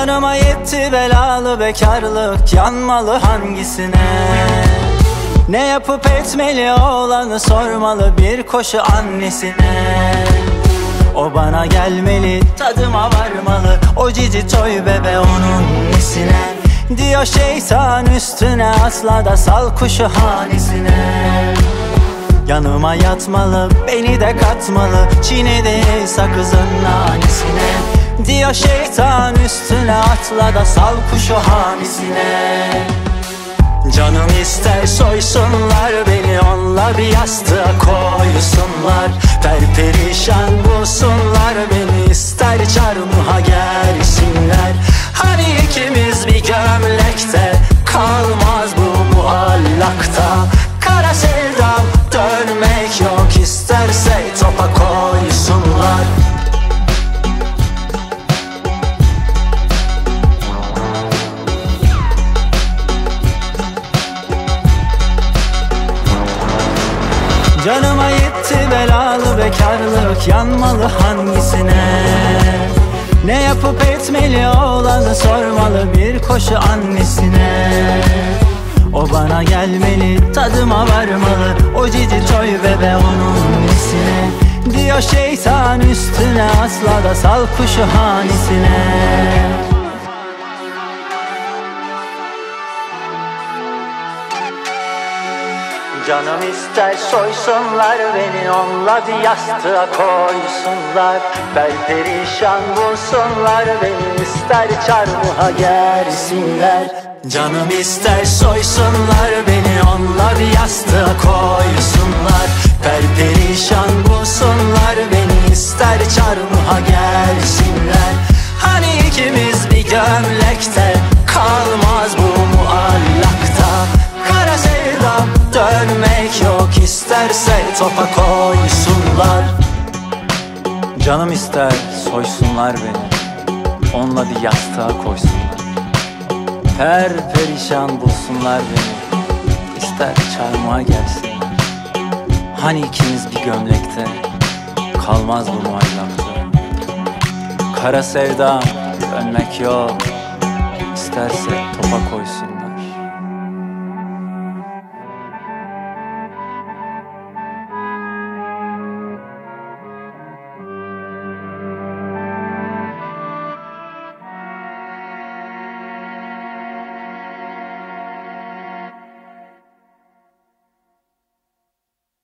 Canıma yetti belalı bekarlık, yanmalı hangisine? Ne yapıp etmeli oğlanı sormalı bir koşu annesine. O bana gelmeli, tadıma varmalı, o cici toy bebe onun nesine? Diyor şeytan üstüne atla da sal kuşu hanesine. Yanıma yatmalı, beni de katmalı, çiğnedi sakızın nanesine. Diyor şeytan üstüne atla da sal kuşu hanesine. Canım ister soysunlar beni, onunla bir yastığa koysunlar. Perperişan bulsunlar beni, ister çarmıha gersinler. Hani ikimiz bir gömlekte, kalmaz bu muallakta. Kara sevdam dönmek yok, isterse topa koysunlar. Canıma yetti belalı bekarlık, yanmalı hangisine? Ne yapıp etmeli oğlanı sormalı bir koşu annesine. O bana gelmeli, tadıma varmalı, o cici toy bebe onun nesine? Diyor şeytan üstüne asla da sal kuşu hanesine. Canım ister soysunlar beni, onunla bir yastığa koysunlar. Perperişan bulsunlar beni, ister çarmıha gersinler. Canım ister soysunlar beni, onunla bir yastığa koysunlar. Perperişan bulsunlar beni, ister çarmıha gersinler. Hani ikimiz bir gömlekte, kalmaz bu muallakta. Kara sevdam dönmek yok, isterse topa koysunlar. Canım ister soysunlar beni, onunla bir yastığa koysunlar. Perperişan bulsunlar beni, ister çarmıha gelsinler. Hani ikimiz bir gömlekte, kalmaz bu muallakta. Kara sevdam dönmek yok, isterse topa koysunlar.